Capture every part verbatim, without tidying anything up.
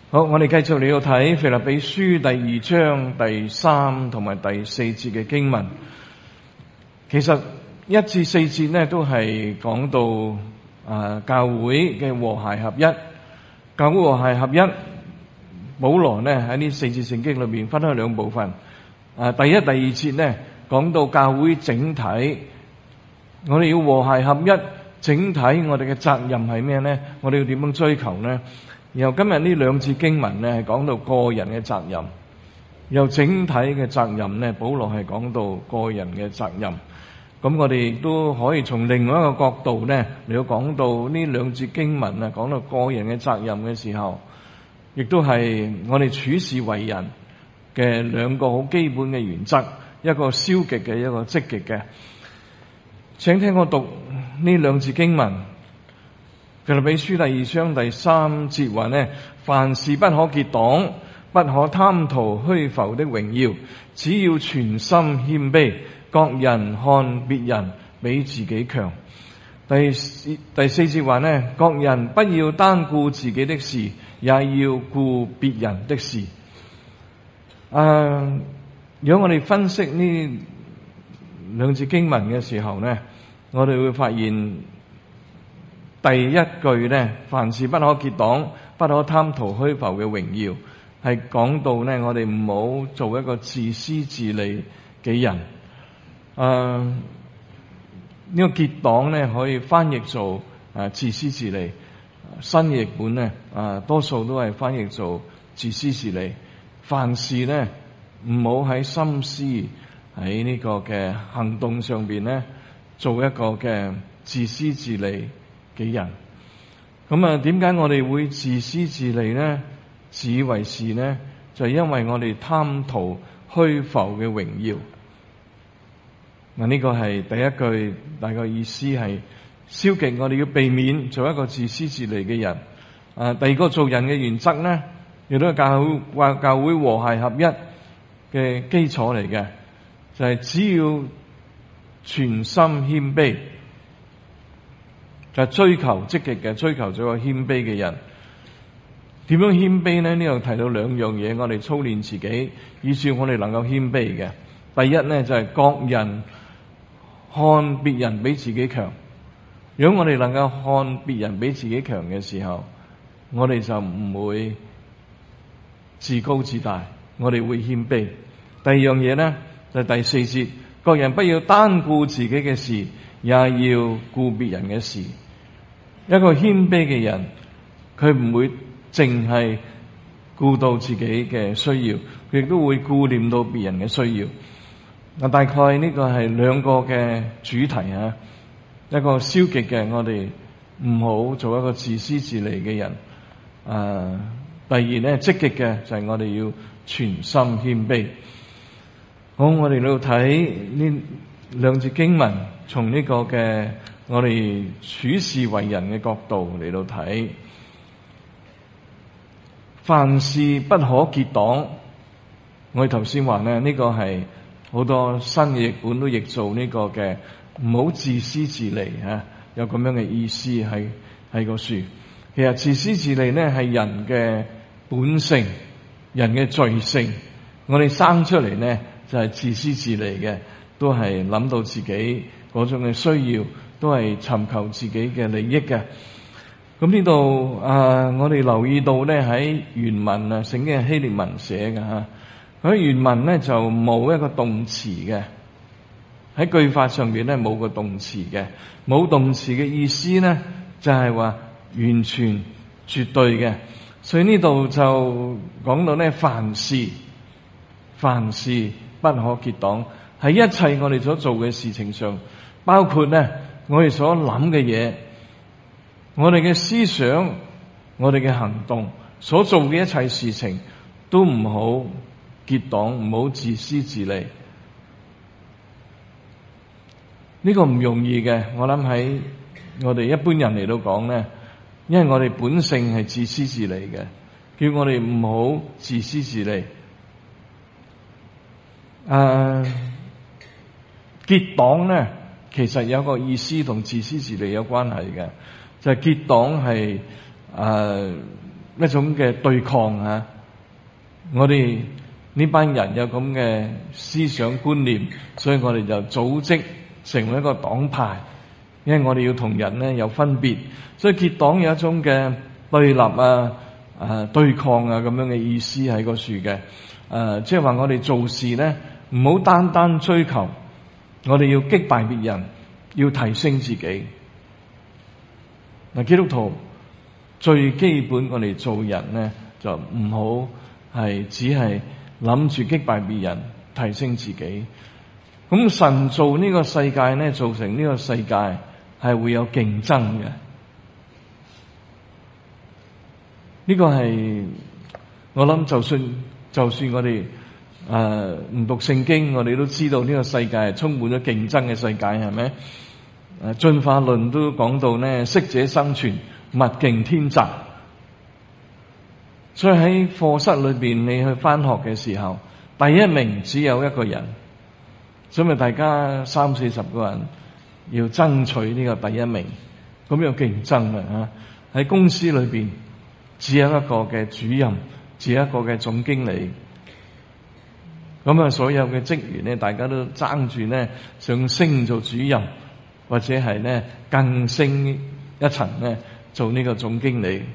好，我哋繼續嚟到睇腓立比書第二章第三同埋第四節嘅經文。其實一至四節呢都係講到啊教會嘅和諧合一。教會和諧合一，保羅呢喺呢四節聖經裏面分開兩部分。啊，第一、第二節呢講到教會整體，我哋要和諧合一，整體我哋嘅責任係咩呢？我哋要點樣追求呢？然後今日呢兩節經文呢係講到個人嘅責任，又整體嘅責任呢，保羅係講到個人嘅責任。咁我哋亦都可以從另外一個角度呢嚟到講到呢兩節經文啊，講到個人嘅責任嘅時候，亦都係我哋處事為人嘅兩個好基本嘅原則，一個消極嘅，一個積極嘅。請聽我讀呢兩節經文。腓立比書第二章第三節話呢，凡事不可結黨，不可貪圖虛浮的榮耀，只要全心謙卑，各人看別人比自己強。第第四節話呢，各人不要單顧自己的事，也要顧別人的事。啊，如果我哋分析呢兩節經文嘅時候呢，我哋會發現第一句呢，凡事不可結黨，不可貪圖虛浮嘅榮耀，係講到呢，我哋唔好做一個自私自利嘅人。啊，呢個結黨呢可以翻譯做啊自私自利，新譯本呢啊多數都係翻譯做自私自利。凡事呢唔好喺心思喺呢個嘅行動上邊呢做一個嘅自私自利嘅人。咁啊，點解我哋會自私自利呢？自以為是呢？就係因為我哋貪圖虛浮嘅榮耀。嗱，呢個係第一句大概意思係消極，我哋要避免做一個自私自利嘅人。啊，第二個做人嘅原則呢，亦都係教會話教會和諧合一嘅基礎嚟嘅，就係只要全心謙卑，就係追求積極嘅，追求做個謙卑嘅人。點樣謙卑呢？呢度提到兩樣嘢，我哋操練自己，以致我哋能夠謙卑嘅。第一呢，就係各人看別人比自己強。如果我哋能夠看別人比自己強嘅時候，我哋就唔會自高自大，我哋會謙卑。第二樣嘢呢，就係第四節，各人不要單顧自己嘅事，也要顧別人嘅事。一個謙卑嘅人，佢唔會淨係顧到自己嘅需要，佢亦都會顧念到別人嘅需要。嗱，大概呢個係兩個嘅主題啊。一個消極嘅，我哋唔好做一個自私自利嘅人。啊，第二咧，積極嘅就係我哋要全心謙卑。好，我哋嚟到睇呢兩節經文，從呢個嘅我哋處事為人嘅角度嚟到睇。凡事不可結黨，我哋頭先話咧，呢個係好多新嘅譯本都譯做呢個嘅，唔好自私自利啊，有咁樣嘅意思喺喺個書。其實自私自利咧係人嘅本性，人嘅罪性。我哋生出嚟咧就係自私自利嘅，都係諗到自己嗰種嘅需要，都係尋求自己嘅利益嘅。咁呢度啊，我哋留意到咧喺原文啊，聖經係希臘文寫嘅吓。喺原文咧就冇一個動詞嘅，喺句法上邊咧冇個動詞嘅，冇動詞嘅意思咧就係話完全絕對嘅。所以呢度就講到咧，凡事凡事不可結黨，喺一切我哋所做嘅事情上，包括咧我哋所諗嘅嘢，我哋嘅思想，我哋嘅行動，所做嘅一切事情，都唔好結黨，唔好自私自利。呢個唔容易嘅，我諗喺我哋一般人嚟到講咧，因為我哋本性係自私自利嘅，叫我哋唔好自私自利。誒、uh, 結黨咧，其實有個意思同自私自利有關係嘅，就係、是、結黨係誒一種嘅對抗啊！我哋呢班人有咁嘅思想觀念，所以我哋就組織成為一個黨派，因為我哋要同人咧有分別，所以結黨有一種嘅對立啊、啊對抗啊咁樣嘅意思喺個樹嘅。誒，即係話我哋做事咧，唔好單單追求，我哋要擊敗別人，要提升自己。嗱，基督徒最基本，我哋做人咧就唔好係只係諗住擊敗別人，提升自己。咁神做呢個世界咧，造成呢個世界係會有競爭嘅。呢個係我諗，就算就算我哋誒唔讀聖經，我哋都知道呢個世界係充滿咗競爭嘅世界，係咪？誒，進化論都講到咧，適者生存，物競天擇。所以喺課室裏邊，你去返學嘅時候，第一名只有一個人，所以咪大家三四十個人要爭取呢個第一名，咁有競爭啊！喺公司裏邊，只有一個嘅主任，只有一個嘅總經理，咁啊，所有嘅職員咧，大家都爭住咧想升做主任，或者係咧更升一層咧做呢個總經理。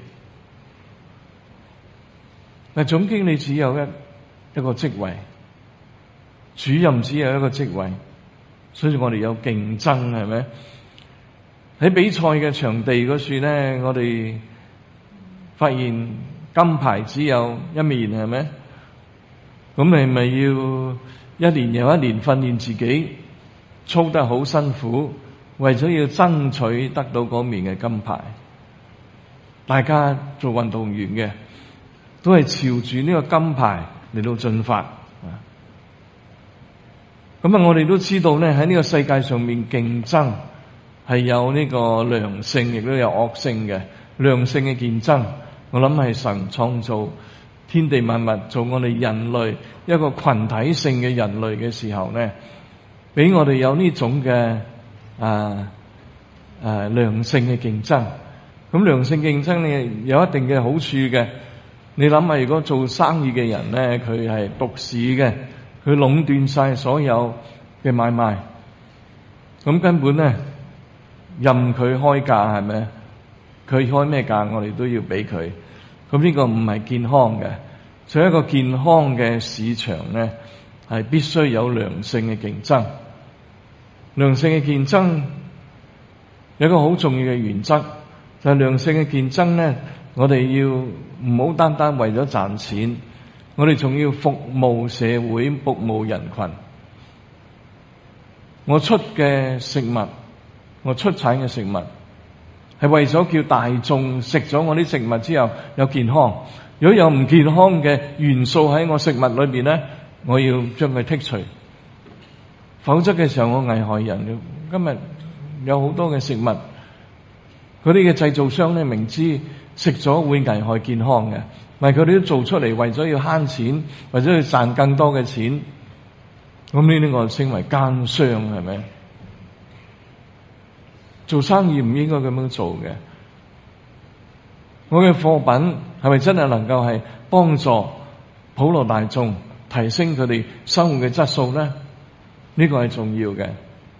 嗱，總經理只有一一個職位，主任只有一個職位，所以我哋有競爭，係咪？喺比賽嘅場地嗰處咧，我哋發現金牌只有一面，係咪？咁你咪要一年又一年訓練自己，操得好辛苦，為咗要爭取得到嗰面嘅金牌。大家做運動員嘅都係朝住呢個金牌嚟到進發。咁啊，我哋都知道咧，喺呢個世界上面競爭係有呢個良性，亦都有惡性嘅。良性嘅競爭，我諗係神創造天地萬物，做我哋人類一個群體性嘅人類嘅時候咧，俾我哋有呢種嘅啊啊良性嘅競爭。咁良性競爭咧有一定嘅好處嘅。你諗下，如果做生意嘅人咧，佢係獨市嘅，佢壟斷晒所有嘅買賣，咁根本咧任佢開價，係咪？佢開咩價，我哋都要俾佢。咁呢個唔係健康嘅。所以一個健康嘅市場咧，係必須有良性嘅競爭。良性嘅競爭有一個好重要嘅原則，就係良性嘅競爭咧，我哋要唔好單單為咗賺錢，我哋仲要服務社會、服務人群。我出嘅食物，我出產嘅食物係為咗叫大眾食咗我啲食物之後有健康。如果有唔健康嘅元素喺我食物裏邊咧，我要將佢剔除，否則嘅時候我危害人嘅。今日有好多嘅食物，嗰啲嘅製造商咧，明知食咗會危害健康嘅，但係佢哋都做出嚟，為咗要慳錢，為咗要賺更多嘅錢。咁呢啲我稱為奸商，係咪？做生意唔應該咁樣做嘅。我嘅貨品係咪真係能夠係幫助普羅大眾提升佢哋生活嘅質素咧？呢個係重要嘅。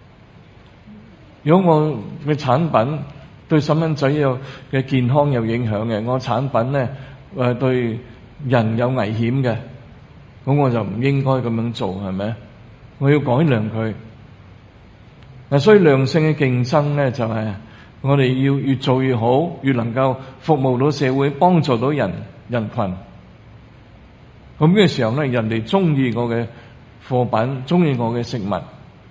如果我嘅產品對細蚊仔有嘅健康有影響嘅，我產品咧誒對人有危險嘅，咁我就唔應該咁樣做，係咪？我要改良佢。嗱，所以良性嘅競爭咧，就係我哋要越做越好，越能夠服務到社會，幫助到人人群。咁嘅時候咧，人哋中意我嘅貨品，中意我嘅食物，咁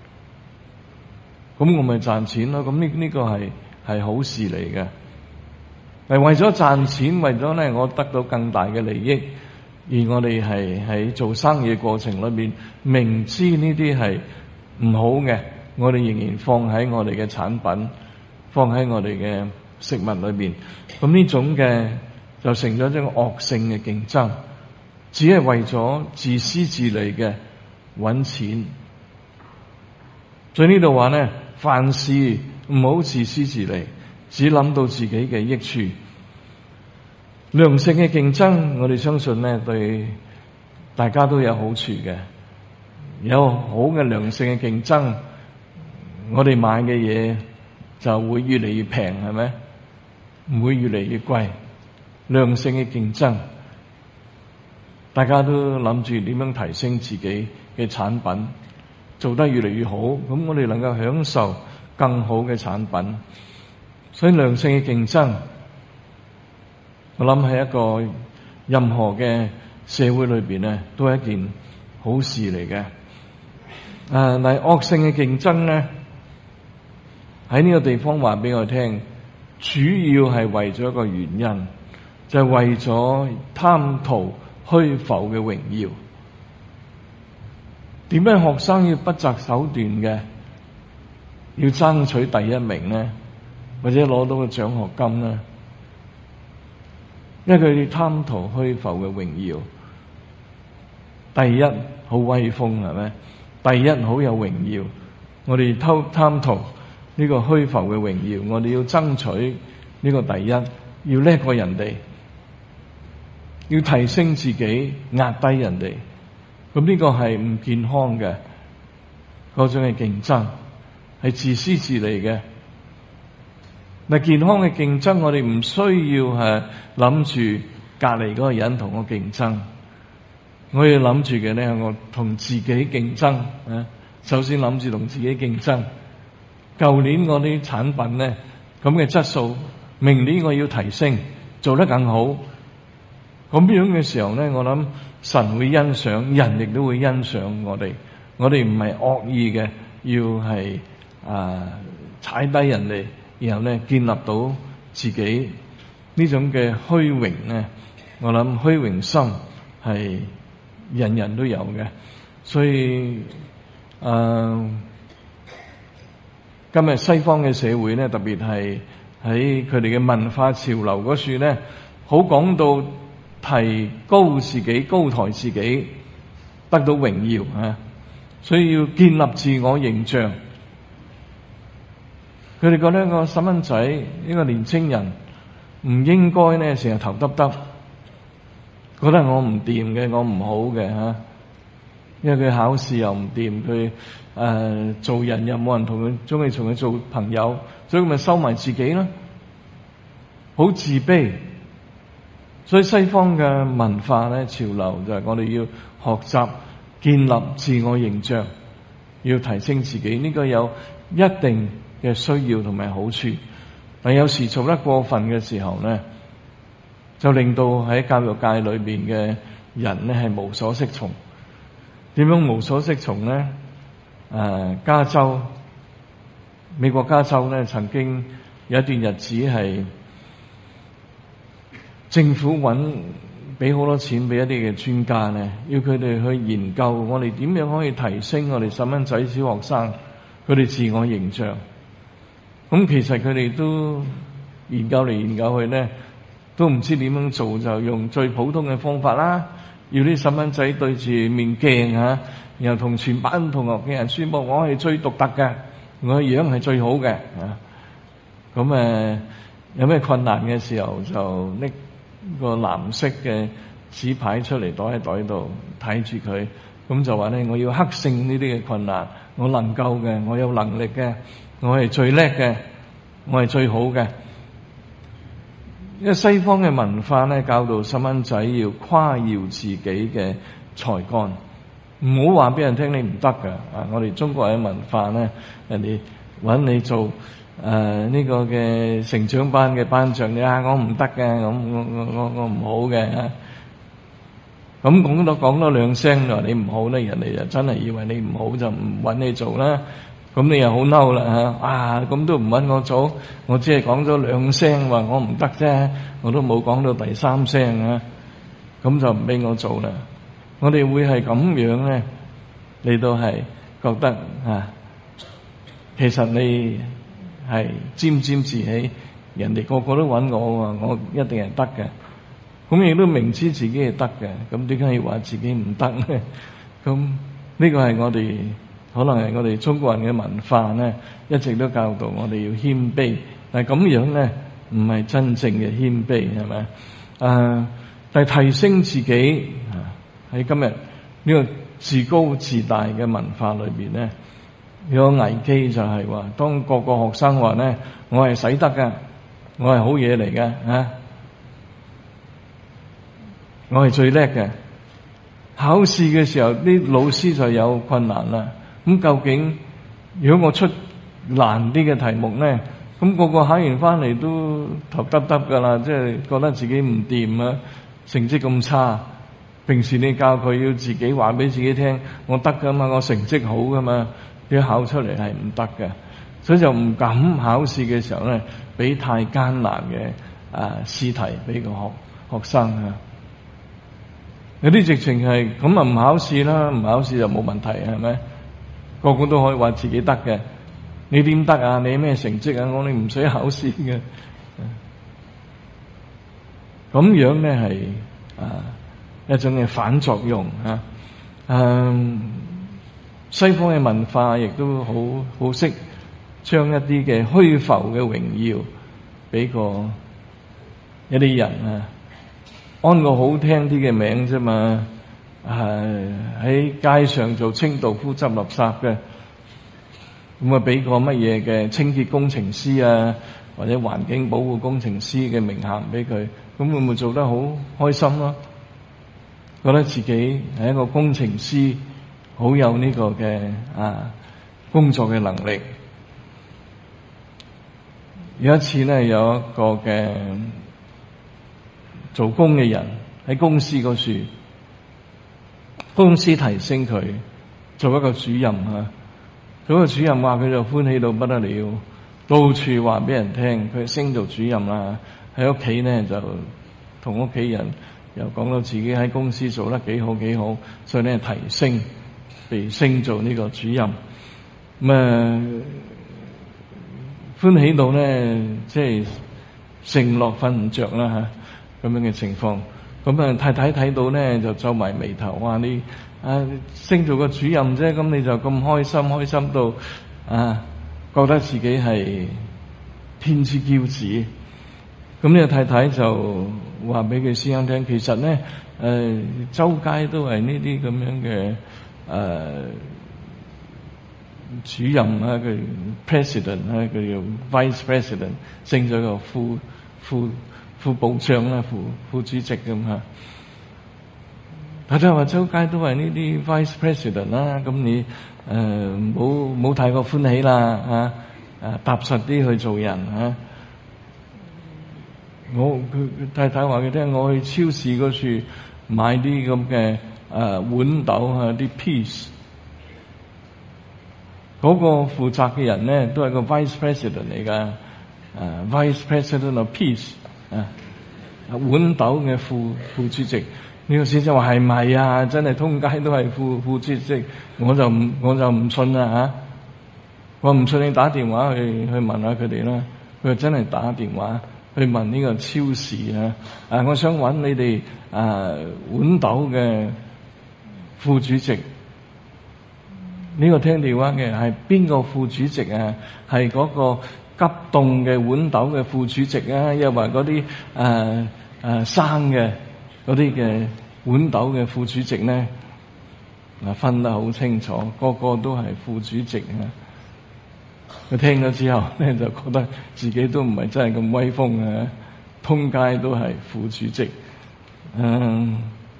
我咪賺錢咯。咁呢呢個係係好事嚟嘅。係為咗賺錢，為咗咧我得到更大嘅利益，而我哋係喺做生意嘅過程裏面，明知呢啲係唔好嘅，我哋仍然放喺我哋嘅產品，放喺我哋嘅食物裏邊。咁呢種嘅就成咗一種惡性嘅競爭，只係為咗自私自利嘅揾錢。所以呢度話咧，凡事唔好自私自利，只諗到自己嘅益處。 良性嘅競爭，我哋相信咧對大家都有好處嘅。有好嘅良性嘅競爭，我哋買嘅嘢就會越嚟越平，係咪？唔會越嚟越貴。良性嘅競爭，大家都諗住點樣提升自己嘅產品，做得越嚟越好，咁我哋能夠享受更好嘅產品。所以良性嘅競爭，我諗係一個任何嘅社會裏邊咧，都係一件好事嚟嘅。誒，但係惡性嘅競爭咧，喺呢個地方話俾我聽，主要係為咗一個原因，就係為咗貪圖虛浮嘅榮耀。點解學生要不擇手段嘅要爭取第一名呢？或者攞到個獎學金呢？因為佢哋貪圖虛浮嘅榮耀。第一好威風，係咪？第一好有榮耀。我哋偷貪圖呢個虛浮嘅榮耀，我哋要爭取呢個第一，要叻過人哋，要提升自己，壓低人哋。咁呢個係唔健康嘅，嗰種嘅競爭係自私自利嘅。嗱，健康嘅競爭，我哋唔需要係諗住隔籬嗰個人同我競爭，我要諗住嘅咧，我同自己競爭啊！首先諗住同自己競爭。舊年我啲產品咧咁嘅質素，明年我要提升，做得更好。咁樣嘅時候咧，我諗神會欣賞，人亦都會欣賞我哋。我哋唔係惡意嘅，要係啊踩低人哋，然後咧建立到自己呢種嘅虛榮咧。我諗虛榮心係人人都有嘅，所以誒、呃、今日西方嘅社會咧，特別係喺佢哋嘅文化潮流嗰處咧，好講到提高自己、高抬自己，得到榮耀啊！所以要建立自我形象。佢哋覺得一個細蚊仔，一個年青人唔應該咧成日頭耷耷，覺得我唔掂嘅，我唔好嘅吓，因為佢考試又唔掂，佢誒、呃、做人又冇人同佢中意同佢做朋友，所以佢咪收埋自己咯，好自卑。所以西方嘅文化咧潮流就係我哋要學習建立自我形象，要提升自己，呢個有一定嘅需要同埋好處。但有時做得過分嘅時候咧，就令到喺教育界裏邊嘅人咧係無所適從。點樣無所適從咧？誒、呃，加州，美國加州咧曾經有一段日子係政府揾俾好多錢俾一啲嘅專家咧，要佢哋去研究我哋點樣可以提升我哋細蚊仔、小學生佢哋自我形象。咁其實佢哋都研究嚟研究去咧，都唔知點樣做，就用最普通嘅方法啦。要啲細蚊仔對住面鏡嚇，然後同全班同學嘅人宣佈我係最獨特嘅，我嘅樣係最好嘅嚇。咁誒有咩困難嘅時候就拎個藍色嘅紙牌出嚟，袋喺袋度睇住佢，咁就話咧我要克勝呢啲嘅困難，我能夠嘅，我有能力嘅，我係最叻嘅，我係最好嘅。因為西方嘅文化咧，教導細蚊仔要誇耀自己嘅才幹，唔好話俾人聽你唔得㗎。啊，我哋中國人嘅文化咧，人哋搵你做誒呢、呃這個嘅成長班嘅班長，你啊我唔得嘅，我我我我我唔好嘅。咁講多講多兩聲，你話你唔好咧，人哋就真係以為你唔好，就唔搵你做啦。咁你又好嬲啦嚇！啊，咁都唔揾我做，我只係講咗兩聲話我唔得啫，我都冇講到第三聲啊，咁就唔俾我做啦。我哋會係咁樣咧，你都係覺得啊，其實你係沾沾自喜，人哋個個都揾我啊，我一定係得嘅。咁亦都明知自己係得嘅，咁點解要話自己唔得咧？咁呢個係我哋。可能係我哋中國人嘅文化咧，一直都教導我哋要謙卑，但係咁樣咧，唔係真正嘅謙卑，係咪？ 誒，但係提升自己喺今日呢個自高自大嘅文化裏邊咧，有個危機就係話，當個個學生話咧，我係使得㗎，我係好嘢嚟嘅啊，我係最叻嘅。考試嘅時候，啲老師就有困難啦。咁究竟如果我出難啲嘅題目咧，咁個個考完翻嚟都頭耷耷噶啦，即係覺得自己唔掂啊，成績咁差。平時你教佢要自己話俾自己聽，我得噶嘛，我成績好噶嘛，啲考出嚟係唔得嘅，所以就唔敢考試嘅時候咧，俾太艱難嘅啊試題俾個學學生啊。有啲直情係咁啊，唔考試啦，唔考試就冇問題，係咪？個個都可以話自己得嘅。你點得啊？你咩成績啊？我哋唔使考試嘅。咁樣咧係啊一種嘅反作用啊。嗯，西方嘅文化亦都好好識將一啲嘅虛浮嘅榮耀俾個一啲人啊。安個好聽啲嘅名啫嘛，係喺街上做清道夫執垃圾嘅，咁啊俾個乜嘢嘅清潔工程師啊，或者環境保護工程師嘅名銜俾佢，咁會唔會做得好開心咯？覺得自己係一個工程師，好有呢個嘅啊工作嘅能力。有一次咧，有一個嘅做工嘅人喺公司嗰處，公司提升佢做一個主任啊。嗰個主任話佢就歡喜到不得了，到處話俾人聽佢升做主任啦。喺屋企咧就同屋企人又講到自己喺公司做得幾好幾好，所以咧提升被升做呢個主任。咁啊歡喜到咧即係承諾瞓唔着啦吓。咁樣嘅情況，咁啊太太睇到咧就皺埋眉頭，話你啊升做個主任啫，咁你就咁開心，開心到啊覺得自己係天之驕子。咁呢個太太就話俾佢先生聽，其實咧誒、呃、周街都係呢啲咁樣嘅誒、呃、主任啊，佢 president 啊，佢叫 vice president， 升咗個副副。副部長啦，副副主席咁吓。大家話周街都係呢啲 vice president 啦，咁你誒冇冇太過歡喜啦啊！誒踏實啲去做人啊！我佢太太話佢聽，我去超市嗰處買啲咁嘅誒豌豆啊，啲 peas。嗰個負責嘅人咧都係個 vice president 嚟噶，誒 vice president of peas。啊！豌豆嘅副副主席，呢、這個先生話係咪啊？真係通街都係副副主席，我就唔我就唔信啦吓！我唔信，你打電話去去問下佢哋啦。佢真係打電話去問呢個超市啊！啊，我想揾你哋啊豌豆嘅副主席。呢、這個聽電話嘅係邊個副主席啊？係嗰個急凍嘅豌豆嘅副主席啊，又話嗰啲誒誒生嘅嗰啲嘅豌豆嘅副主席咧，啊分得好清楚，個個都係副主席啊！佢聽咗之後咧，就覺得自己都唔係真係咁威風啊，通街都係副主席，嗯，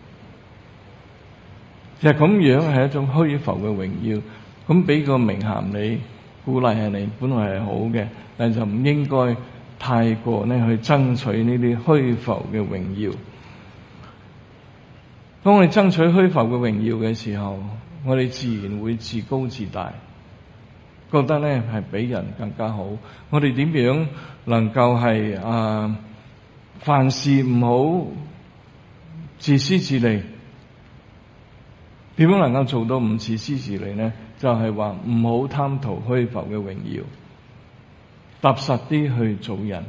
其實咁樣係一種虛浮嘅榮耀，咁俾個名銜你，鼓勵係你，本來係好嘅。但就唔應該太過咧去爭取呢啲虛浮嘅榮耀。當我哋爭取虛浮嘅榮耀嘅時候，我哋自然會自高自大，覺得咧係比人更加好。我哋點樣能夠係啊凡事唔好自私自利？點樣能夠做到唔自私自利咧？就係話唔好貪圖虛浮嘅榮耀。踏實啲去做人，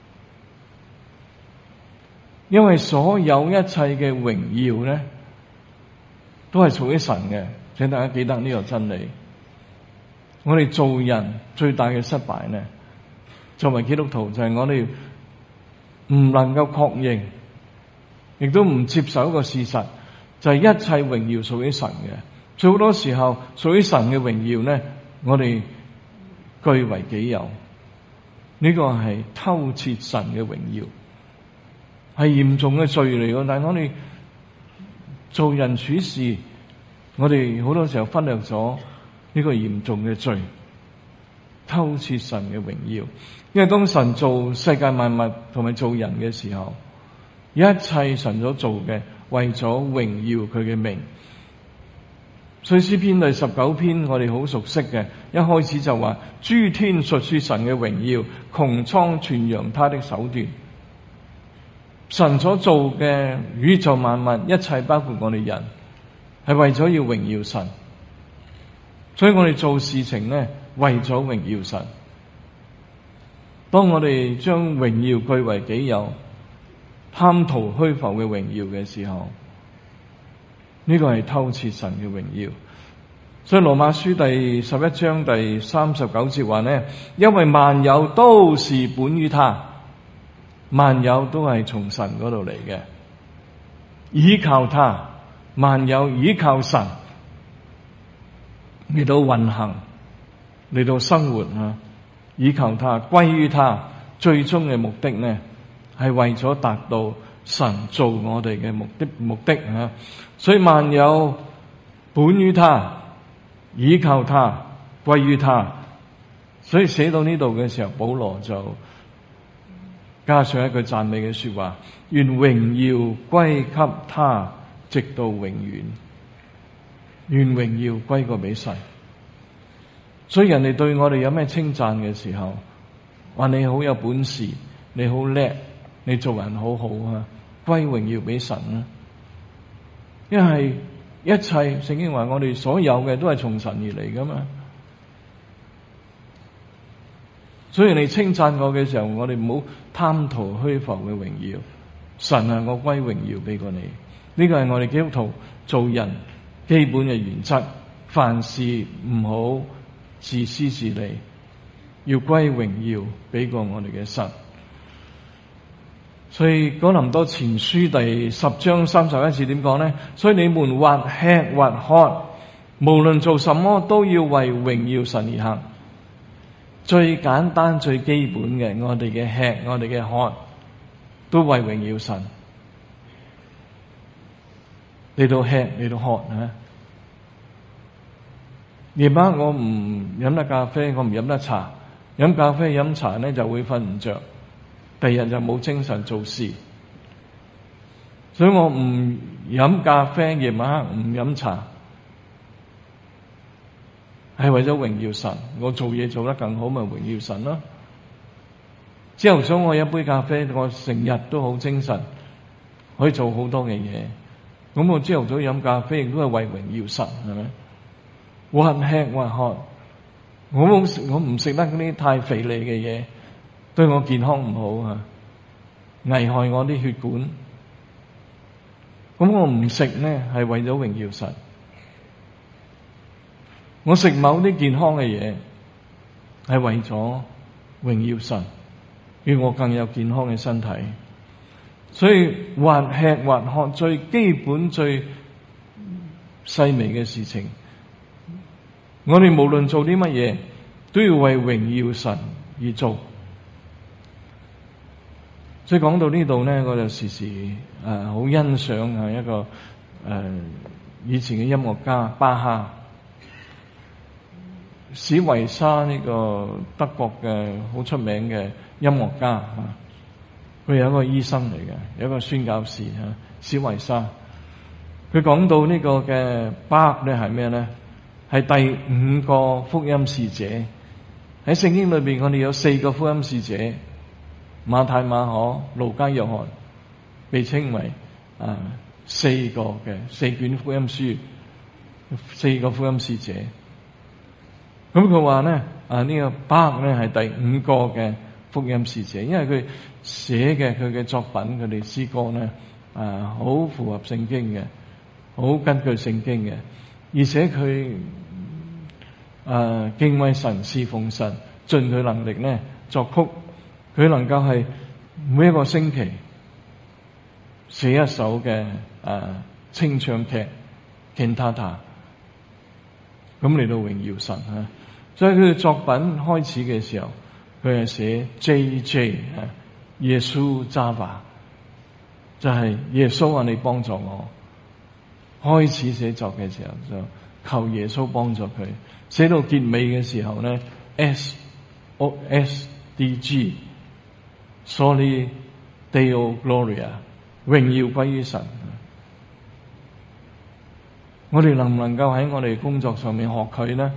因為所有一切嘅榮耀咧，都係屬於神嘅。請大家記得呢個真理。我哋做人最大嘅失敗咧，作為基督徒就係我哋唔能夠確認亦都唔接受一個事實，就係一切榮耀屬於神嘅。所以好多時候屬於神嘅榮耀呢，我哋據為己有，呢個係偷竊神嘅榮耀，係嚴重嘅罪嚟嘅。但係我哋做人處事，我哋好多時候忽略咗呢個嚴重嘅罪，偷竊神嘅榮耀。因為當神做世界萬物同埋做人嘅時候，一切神所做嘅為咗榮耀佢嘅名。所以詩篇第十九篇我哋好熟悉嘅，一開始就話諸天述說神嘅榮耀，穹蒼傳揚他的手段。神所做嘅宇宙萬物，一切包括我哋人，係為咗要榮耀神。所以我哋做事情呢，為咗榮耀神。當我哋將榮耀據為己有，貪圖虛浮嘅榮耀嘅時候，呢個係偷竊神嘅榮耀。所以羅馬書第十一章第三十九節話呢，因為萬有都是本於他，萬有都係從神嗰度嚟嘅，依靠他，萬有依靠神嚟到運行，嚟到生活啊，依靠他，歸於他，最終嘅目的呢，係為咗達到神做我哋嘅目的目的啊。所以萬有本於他，依靠他，歸於他。所以寫到呢度嘅時候，保羅就加上一句讚美嘅說話，願榮耀歸給他，直到永遠。願榮耀歸過俾神。所以人哋對我哋有咩稱讚嘅時候，話你好有本事，你好叻，你做人好好啊，歸榮耀俾神啊。因為一切聖經話我哋所有嘅都係從神而嚟噶嘛。所以你稱讚我嘅時候，我哋唔好貪圖虛浮嘅榮耀。神啊，我歸榮耀俾過你。呢個係我哋基督徒做人基本嘅原則。凡事唔好自私自利，要歸榮耀俾過我哋嘅神。所以哥林多前書第十章三十一節點講呢？所以你們或吃或喝，無論做什麼，都要為榮耀神而行。最簡單最基本嘅，我哋嘅吃，我哋嘅喝，都為榮耀神。嚟到吃，嚟到喝啊！夜晚我唔飲得咖啡，我唔飲得茶。飲咖啡飲茶咧就會瞓唔着，第二日就冇精神做事。所以我唔飲咖啡，夜晚黑唔飲茶，係為咗榮耀神。我做嘢做得更好，咪榮耀神咯。朝頭早我一杯咖啡，我成日都好精神，可以做好多嘅嘢。咁我朝頭早飲咖啡，亦都係為榮耀神，係咪？或吃或喝，我冇食，我唔食得嗰啲太肥膩嘅嘢，對我健康唔好啊，危害我啲血管。咁我唔食呢，係為咗榮耀神。我食某啲健康嘅嘢，係為咗榮耀神，讓我更有健康嘅身體。所以或吃或喝，最基本最細微嘅事情，我哋無論做啲乜嘢，都要為榮耀神而做。所以講到呢度呢，我就時時誒好、呃、欣賞啊一個誒、呃、以前嘅音樂家巴哈，史維沙呢個德國嘅好出名嘅音樂家啊，佢有一個醫生嚟嘅，有一個宣教士啊，史維沙。佢講到呢個嘅巴咧係咩咧？係第五個福音使者。喺聖經裏邊，我哋有四個福音使者，馬太、馬可、路加、約翰，被稱為啊四個嘅四卷福音書，四個福音使者。咁佢話咧啊呢、這個巴咧係第五個嘅福音使者，因為佢寫嘅佢嘅作品，佢哋詩歌咧啊好符合聖經嘅，好根據聖經嘅，而且佢誒、呃、敬畏神、侍奉神，盡佢能力咧作曲。佢能夠係每一個星期寫一首嘅誒清唱劇 cantata， 咁嚟到榮耀神啊！所以佢嘅作品開始嘅時候，佢係寫 J J 啊，耶穌 Java， 就係耶穌啊，你幫助我。開始寫作嘅時候就求耶穌幫助佢，寫到結尾嘅時候咧 S O S D G Soli Deo Gloria， 榮耀歸於神。我哋能唔能夠喺我哋工作上面學佢呢？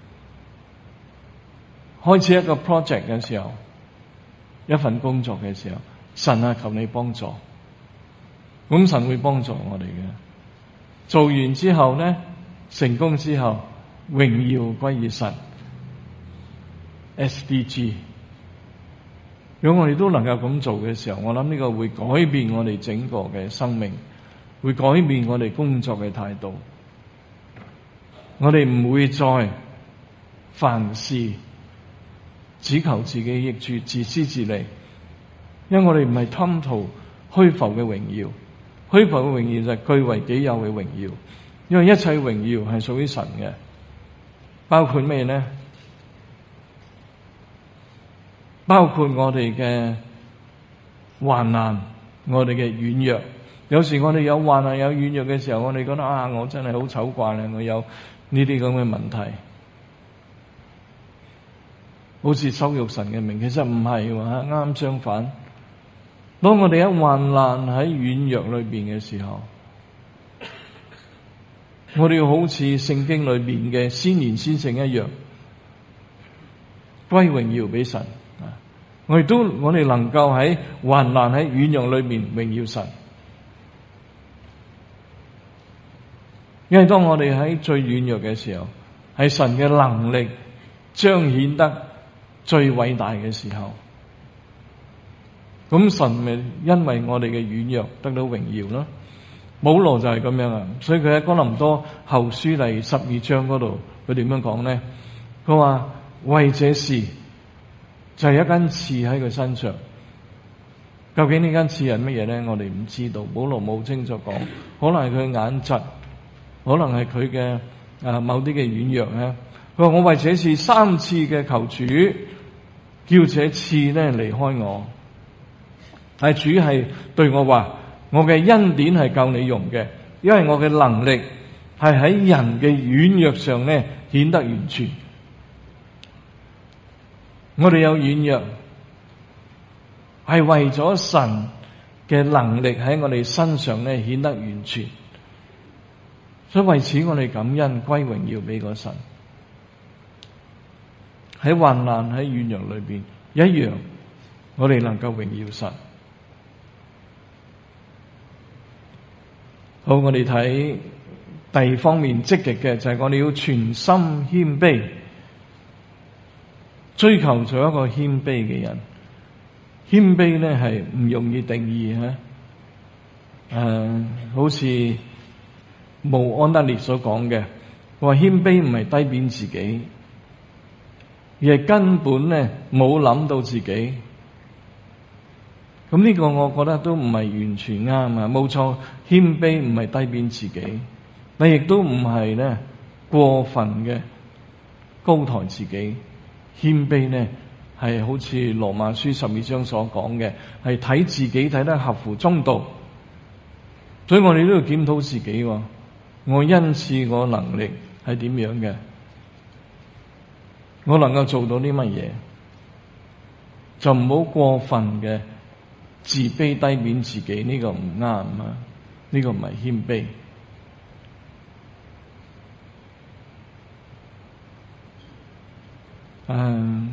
開始一個 project 嘅時候，一份工作嘅時候，神啊，求你幫助，咁神會幫助我哋嘅。做完之後呢，成功之後，榮耀歸於神 S D G。 如果我哋都能夠咁做嘅時候，我諗呢個會改變我哋整個嘅生命，會改變我哋工作嘅態度。我哋唔會再凡事只求自己益處，自私自利，因為我哋唔係貪圖虛浮嘅榮耀。虛浮嘅榮耀就係據為己有嘅榮耀，因為一切榮耀係屬於神嘅，包括咩呢？包括我哋嘅患難，我哋嘅軟弱。有時我哋有患難有軟弱嘅時候，我哋覺得啊，我真係好醜怪啊，我有呢啲咁嘅問題，好似羞辱神嘅名。其實唔係喎，啱相反。當我哋喺患難喺軟弱裏邊嘅時候，我哋要好似聖經裏邊嘅先賢先聖一樣，歸榮耀俾神。我哋都我哋能夠喺患難喺軟弱裏邊榮耀神，因為當我哋喺最軟弱嘅時候，係神嘅能力彰顯得最偉大嘅時候。咁神咪因為我哋嘅軟弱得到榮耀咯。保羅就係咁樣啊，所以佢喺哥林多後書第十二章嗰度，佢點樣講咧？佢話為這事就係一根刺喺佢身上。究竟呢根刺係乜嘢咧？我哋唔知道，保羅冇清楚講，可能係佢眼疾，可能係佢嘅啊某啲嘅軟弱咧。佢話我為這事三次嘅求主，叫這刺咧離開我。係主係對我話，我嘅恩典係夠你用嘅，因為我嘅能力係喺人嘅軟弱上咧顯得完全。我哋有軟弱，係為咗神嘅能力喺我哋身上咧顯得完全。所以為此我哋感恩歸榮耀俾個神。喺患難喺軟弱裏邊一樣，我哋能夠榮耀神。好，我哋睇第二方面積極嘅，就係我哋要全心謙卑，追求做一個謙卑嘅人。謙卑咧係唔容易定義吓，誒、呃，好似慕安德烈所講嘅，話謙卑唔係低貶自己，而係根本咧冇諗到自己。咁呢個我覺得都唔係完全啱啊！冇錯，謙卑唔係低貶自己，但亦都唔係咧過分嘅高抬自己。謙卑咧係好似羅馬書十二章所講嘅，係睇自己睇得合乎中道。所以我哋都要檢討自己，我恩賜我能力係點樣嘅，我能夠做到啲乜嘢，就唔好過分嘅自卑低貶自己，呢個唔啱啊！呢個唔係謙卑。誒，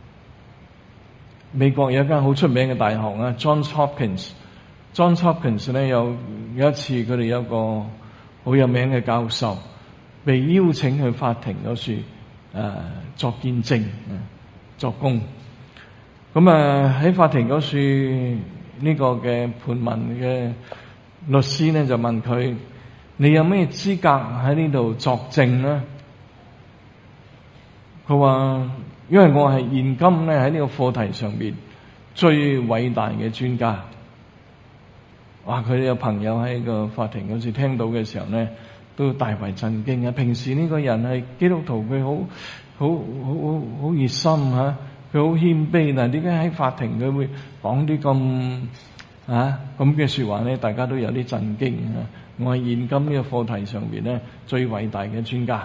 美國有一間好出名嘅大學啊 ，Johns Hopkins。Johns Hopkins 咧有有一次佢哋有一個好有名嘅教授被邀請去法庭嗰處誒作見證，作供。咁啊喺法庭嗰處呢個嘅盤問嘅律師咧就問佢：你有咩資格喺呢度作證咧？佢話：因為我係現今咧喺呢個課題上面最偉大嘅專家。 哇！佢有朋友喺個法庭嗰時聽到嘅時候咧，都大為震驚啊！平時呢個人係基督徒，佢好好好好好熱心嚇，佢好謙卑，但係點解喺法庭佢會講啲咁啊咁嘅説話咧？大家都有啲震驚啊！我係現今呢個課題上邊咧最偉大嘅專家。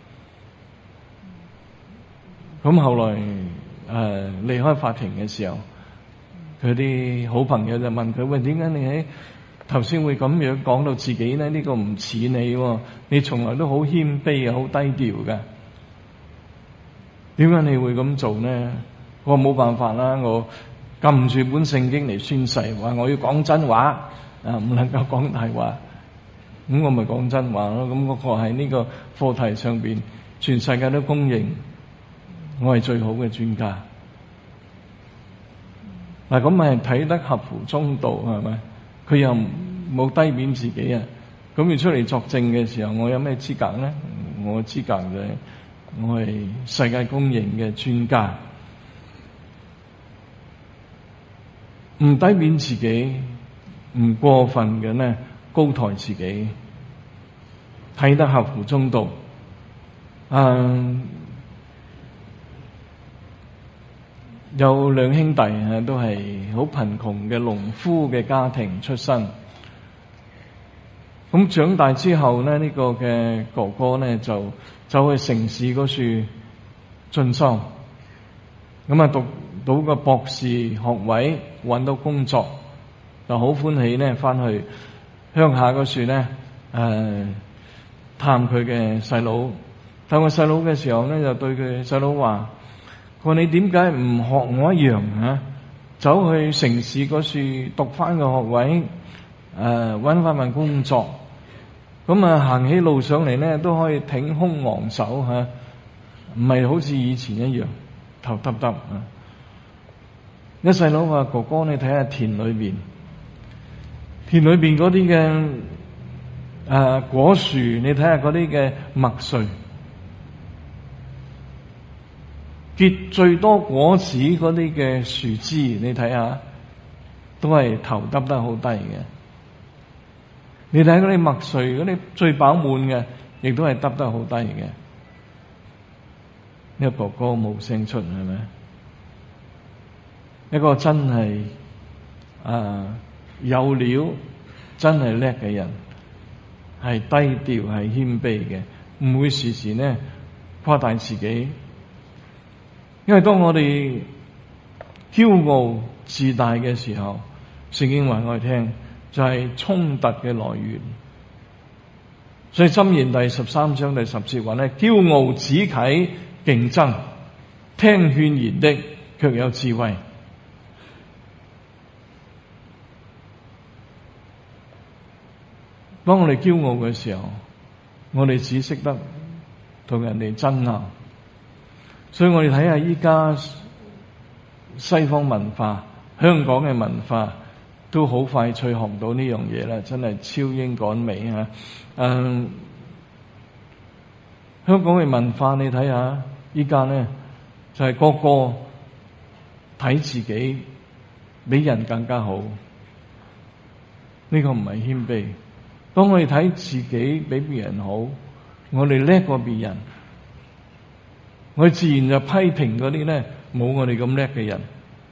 咁後來誒、呃、離開法庭嘅時候，佢啲好朋友就問佢：喂，點解你喺頭先會咁樣講到自己咧？呢、這個唔似你喎，你從來都好謙卑啊，好低調嘅。點解你會咁做呢？我冇辦法啦，我撳住本聖經嚟宣誓，話我要講真話，啊唔能夠講大話。咁我咪講真話咯。咁嗰個喺呢個課題上邊，全世界都公認我係最好嘅專家。嗱，咁咪睇得合乎中道係咪？佢又冇低貶自己啊。咁要出嚟作證嘅時候，我有咩資格咧？我嘅資格就係我係世界公認嘅專家，唔低貶自己，唔過分嘅咧高抬自己，睇得合乎中道。嗯。有兩兄弟啊，都係好貧窮嘅農夫嘅家庭出身。咁長大之後咧，呢個嘅哥哥咧就走去城市嗰處進修，咁啊讀到個博士學位，搵到工作，就好歡喜咧，翻去鄉下嗰處咧誒探佢嘅細佬。探個細佬嘅時候咧，就對佢細佬話：佢話你點解唔學我一樣啊？走去城市嗰處讀翻個學位，誒搵翻份工作，咁啊行起路上嚟咧都可以挺胸昂首吓，唔係好似以前一樣頭耷耷啊！一細佬話：哥哥，你睇下田裏邊，田裏邊嗰啲嘅誒果樹，你睇下嗰啲嘅麥穗。結最多果子嗰啲嘅樹枝，你睇下，都係頭耷得好低嘅。你睇嗰啲麥穗，嗰啲最飽滿嘅，亦都係耷得好低嘅。呢個哥哥冇聲出，係咪？一個真係啊有料、真係叻嘅人，係低調、係謙卑嘅，唔會時時呢誇大自己。因為當我哋驕傲自大嘅時候，聖經話我哋聽就係衝突嘅來源。所以箴言第十三章第十節話咧：驕傲只啟競爭，聽勸言的卻有智慧。當我哋驕傲嘅時候，我哋只識得同人哋爭拗。所以我哋睇下依家西方文化、香港嘅文化都好快脆學到呢樣嘢啦，真係超英趕美啊！嗯，香港嘅文化你睇下，依家咧就係、是、個個睇自己比人更加好，呢、這個唔係謙卑。當我哋睇自己比別人好，我哋叻過別人。我自然就批評嗰啲咧冇我哋咁叻嘅人，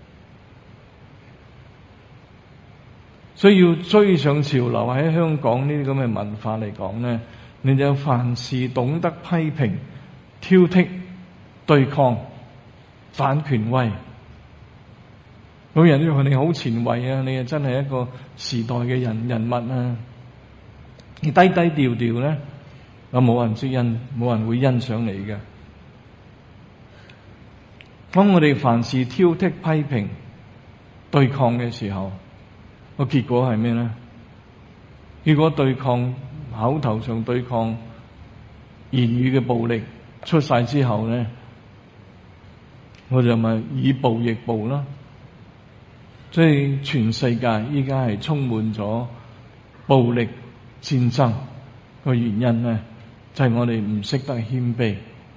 所以要追上潮流。喺香港呢啲咁嘅文化嚟講咧，你就凡事懂得批評、挑剔、對抗、反權威。有人都話你好前衛啊，你係真係一個時代嘅人人物啊！你低低調調咧，啊冇人知欣，冇人會欣賞你嘅。當我哋凡事挑剔、批評、對抗嘅時候，個結果係咩咧？結果對抗口頭上對抗、言語嘅暴力出晒之後咧，我就咪以暴易暴啦。所以全世界依家係充滿咗暴力戰爭，個原因咧就係、是、我哋唔識得謙卑。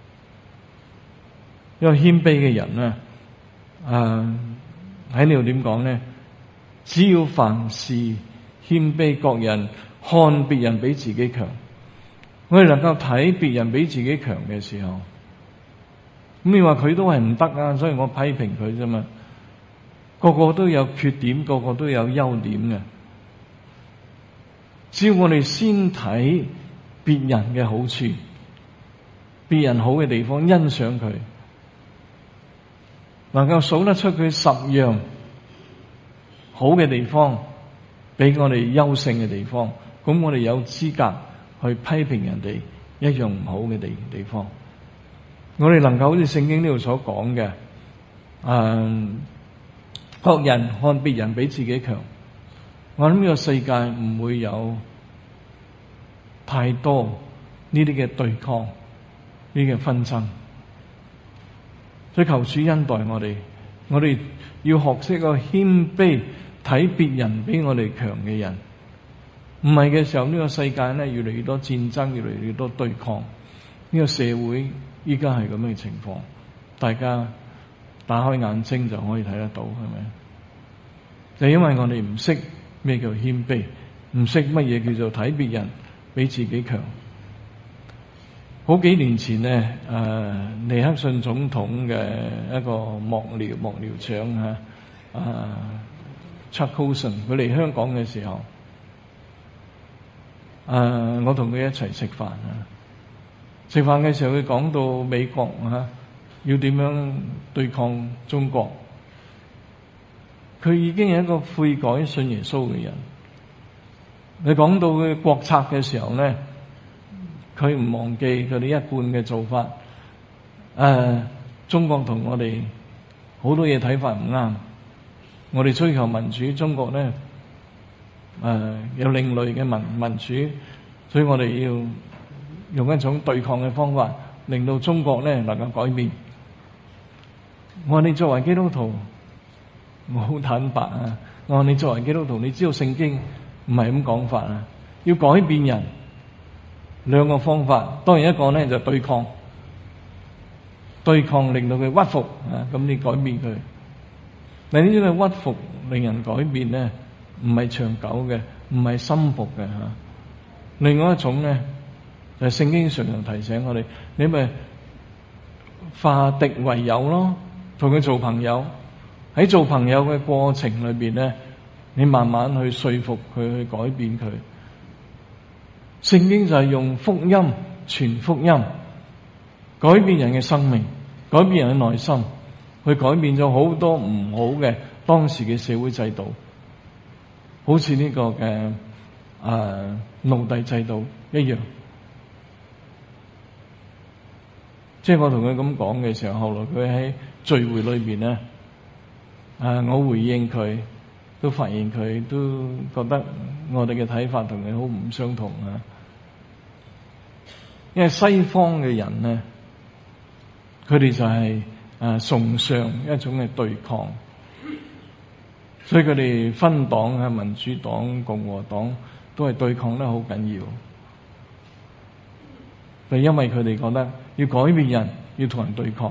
一個謙卑嘅人咧，誒喺呢度點講咧？只要凡事謙謙卑，各人看別人比自己強。我哋能夠睇別人比自己強嘅時候，咁你話佢都係唔得啊，所以我批評佢啫嘛。個個都有缺點，個個都有優點嘅。只要我哋先睇別人嘅好處，別人好嘅地方，欣賞佢，能夠數得出佢十樣好嘅地方，比我哋優勝嘅地方，咁我哋有資格去批評人哋一樣唔好嘅地地方。我哋能夠好似聖經呢度所講嘅，誒，各人看別人比自己強。我諗呢個世界唔會有太多呢啲嘅對抗，呢啲嘅紛爭。所以求主恩待我哋，我哋要學識個謙卑，睇別人比我哋強嘅人。唔係嘅時候，呢個世界咧越嚟越多戰爭，越嚟越多對抗。呢個社會依家係咁嘅情況，大家打開眼睛就可以睇得到，係咪？就因為我哋唔識咩叫謙卑，唔識乜嘢叫做睇別人比自己強。好幾年前呢，誒、呃、尼克遜總統嘅一個幕僚幕僚長嚇，誒 Chuck Colson 佢嚟香港嘅時候，誒、呃、我同佢一齊食飯啊。食飯嘅時候，佢講到美國嚇、啊、要點樣對抗中國，佢已經係一個悔改信耶穌嘅人。你講到佢國策嘅時候咧，佢唔忘記佢哋一貫嘅做法。誒、呃，中國同我哋好多嘢睇法唔啱，我哋追求民主，中國咧誒、呃、有另類嘅民民主，所以我哋要用一種對抗嘅方法，令到中國咧能夠改變。我話你作為基督徒，我好坦白啊！我話你作為基督徒，你知道聖經唔係咁講法啊，要改變人。兩個方法，當然一個咧就對抗，對抗令到佢屈服啊，咁你改變佢。但係呢種屈服令人改變咧，唔係長久嘅，唔係心服嘅吓。另外一種咧，就係聖經常常提醒我哋，你咪化敵為友咯，同佢做朋友。喺做朋友嘅過程裏邊咧，你慢慢去說服佢，去改變佢。聖經就係用福音傳福音，改變人嘅生命，改變人嘅內心，去改變咗好多唔好嘅當時嘅社會制度，好似呢個嘅誒奴隸制度一樣。即係我同佢咁講嘅時候，後來佢喺聚會裏邊咧，誒我回應佢，都發現佢都覺得我哋嘅睇法同佢好唔相同啊。因為西方嘅人咧，佢哋就係誒崇尚一種嘅對抗，所以佢哋分黨啊，民主黨、共和黨都係對抗得好緊要。就因為佢哋覺得要改變人，要同人對抗。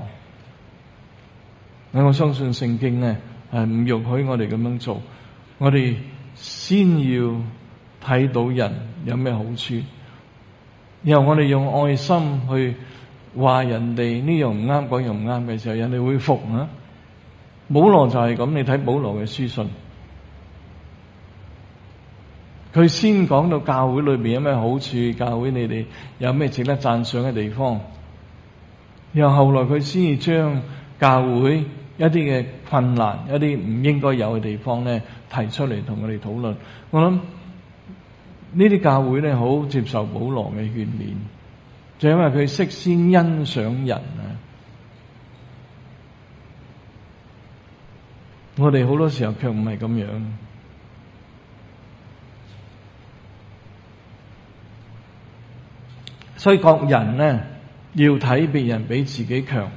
我相信聖經咧係唔容許我哋咁樣做，我哋先要睇到人有咩好處。然後我哋用愛心去話人哋呢樣唔啱，嗰樣唔啱嘅時候，人哋會服啊。保羅就係咁，你睇保羅嘅書信，佢先講到教會裏邊有咩好處，教會你哋有咩值得讚賞嘅地方，然後後來佢先至將教會一啲嘅困難、一啲唔應該有嘅地方咧提出嚟同我哋討論。我諗呢啲教會咧好接受保羅嘅勸勉，就因為佢識先欣賞人啊。我哋好多時候卻唔係咁樣，所以各人咧要睇別人比自己強，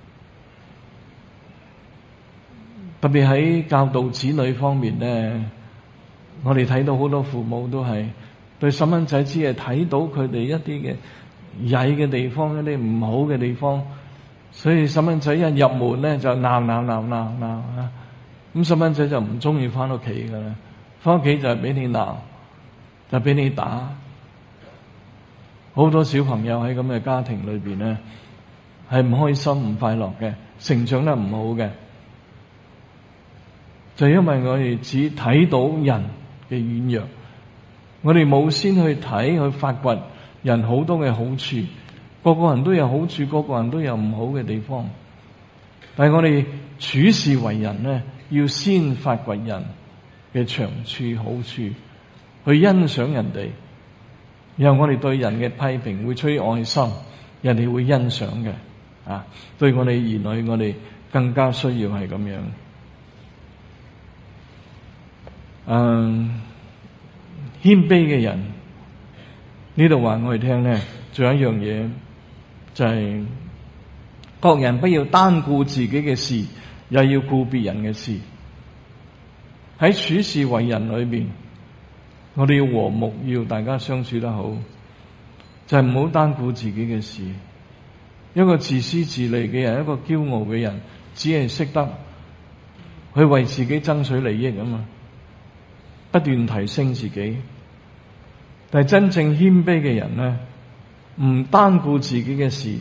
特別喺教導子女方面咧，我哋睇到好多父母都係對細蚊仔只係睇到佢哋一啲嘅曳嘅地方，一啲唔好嘅地方，所以細蚊仔一入門咧就鬧鬧鬧鬧鬧啊！咁細蚊仔就唔中意翻屋企噶啦，翻屋企就係俾你鬧就俾你打。好多小朋友喺咁嘅家庭裏邊咧，係唔開心、唔快樂嘅，成長得唔好嘅，就因為我哋只睇到人嘅軟弱，我哋冇先去睇去發掘人好多嘅好處。個個人都有好處，個個人都有唔好嘅地方。但係我哋處事為人咧，要先發掘人嘅長處、好處，去欣賞人哋。然後我哋對人嘅批評會出於愛心，人哋會欣賞嘅。啊，對我哋兒女，我哋更加需要係咁樣。嗯，謙卑嘅人呢度話我哋聽咧，仲有一樣嘢就係、是、各人不要單顧自己嘅事，也要顧別人嘅事。喺處事為人裏邊，我哋要和睦，要大家相處得好，就係唔好單顧自己嘅事。一個自私自利嘅人，一個驕傲嘅人，只係識得去為自己爭取利益啊嘛，不斷提升自己。但係真正謙卑嘅人咧，唔單顧自己嘅事，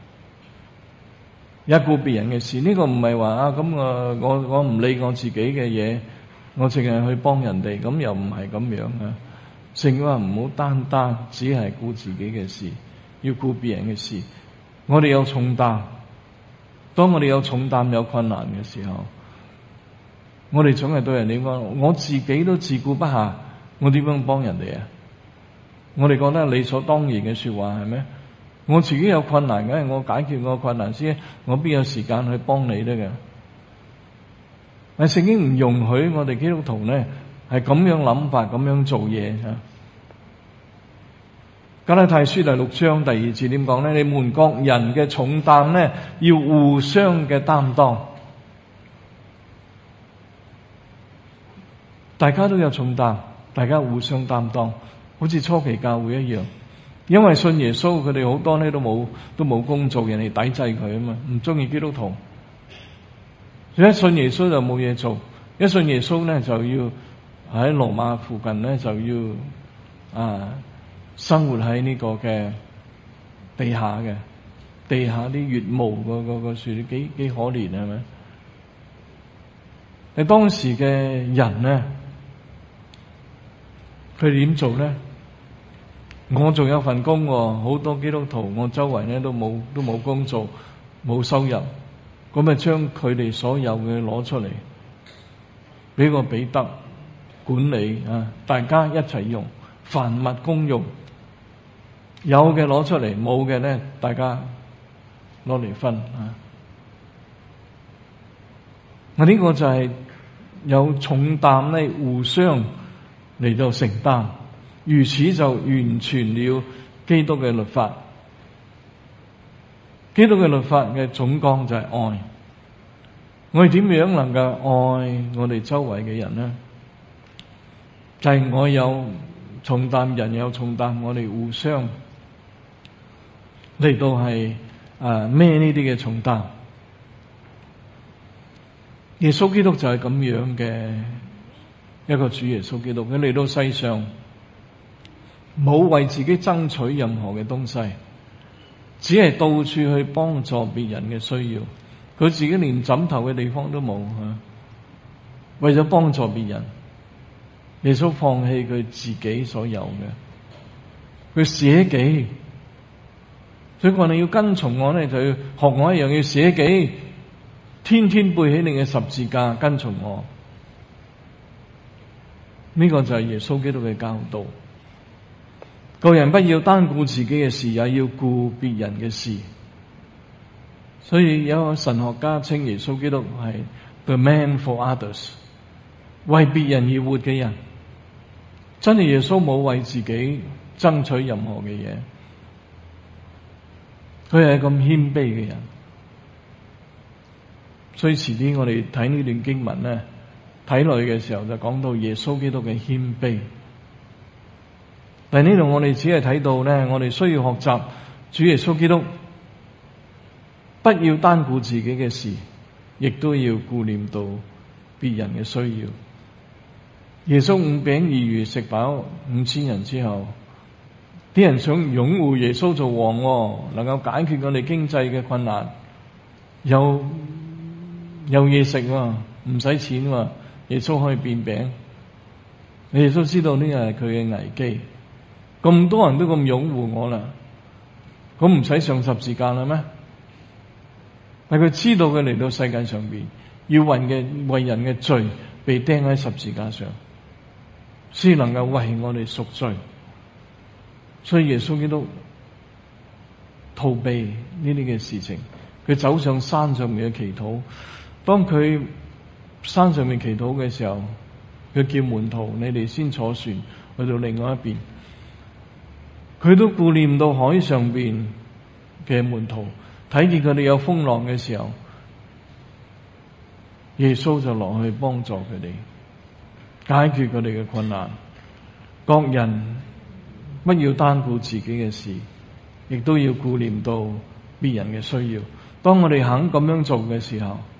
也顧別人嘅事。呢個唔係話啊咁我我我唔理我自己嘅嘢，我淨係去幫人哋，咁又唔係咁樣啊。聖經話唔好單單只係顧自己嘅事，要顧別人嘅事。我哋有重擔，當我哋有重擔有困難嘅時候，我哋總係對人哋講，我自己都自顧不暇，我點樣幫人哋啊？我哋覺得理所當然嘅說話係咩？我自己有困難，梗係我解決我困難先，我邊有時間去幫你得嘅？但聖經唔容許我哋基督徒咧係咁樣諗法，咁樣做嘢啊！加拉太書第六章第二節點講咧？你們各人嘅重擔咧，要互相嘅擔當。大家都有重擔，大家互相擔當，好似初期教會一樣。因為信耶穌，佢哋好多咧都冇都冇工做，人哋抵制佢啊嘛，唔中意基督徒。一信耶穌就冇嘢做，一信耶穌咧就要喺羅馬附近咧就要啊。生活喺呢個嘅地下嘅地下啲月墓個個個樹，幾幾可憐係咪？你當時嘅人咧，佢哋點做咧？我仲有份工，好多基督徒我周圍咧都冇都冇工做，冇收入，咁咪將佢哋所有嘅攞出嚟，俾個彼得管理啊，大家一齊用，凡物公用。有嘅攞出嚟，冇嘅咧，大家攞嚟分啊！我呢個就係有重擔咧，互相嚟到承擔，如此就完全了基督嘅律法。基督嘅律法嘅總綱就係愛。我哋點樣能夠愛我哋周圍嘅人呢？就係我有重擔，人有重擔，我哋互相嚟到係啊孭呢啲嘅重擔。耶穌基督就係咁樣嘅一個主耶穌基督，佢嚟到世上冇為自己爭取任何嘅東西，只係到處去幫助別人嘅需要。佢自己連枕頭嘅地方都冇啊！為咗幫助別人，耶穌放棄佢自己所有嘅，佢捨己。所以我哋要跟從我咧，就要學我一樣，要捨己，天天背起你嘅十字架跟從我。呢個就係耶穌基督嘅教導。個人不要單顧自己嘅事，也要顧別人嘅事。所以有個神學家稱耶穌基督係 the man for others， 為別人而活嘅人。真係耶穌冇為自己爭取任何嘅嘢。佢係咁謙卑嘅人，所以遲啲我哋睇呢段經文咧，睇落去嘅時候就講到耶穌基督嘅謙卑。但係呢度我哋只係睇到咧，我哋需要學習主耶穌基督，不要單顧自己嘅事，亦都要顧念到別人嘅需要。 耶穌五餅二魚食飽五千人之後，啲人想擁護耶穌做王喎，能夠解決我哋經濟嘅困難，有有嘢食喎，唔使錢喎，耶穌可以變餅。耶穌知道呢個係佢嘅危機，咁多人都咁擁護我啦，咁唔使上十字架啦咩？但佢知道佢嚟到世界上邊，要為嘅為人嘅罪被釘喺十字架上，先能夠為我哋贖罪。所以耶穌基督逃避呢啲嘅事情，佢走上山上面嘅祈禱。當佢山上面祈禱嘅時候，佢叫門徒：你哋先坐船去到另外一邊。佢都顧念到海上邊嘅門徒，睇見佢哋有風浪嘅時候，耶穌就落去幫助佢哋，解決佢哋嘅困難。各人不要單顧自己嘅事，亦都要顧念到別人嘅需要。當我哋肯咁樣做嘅時候，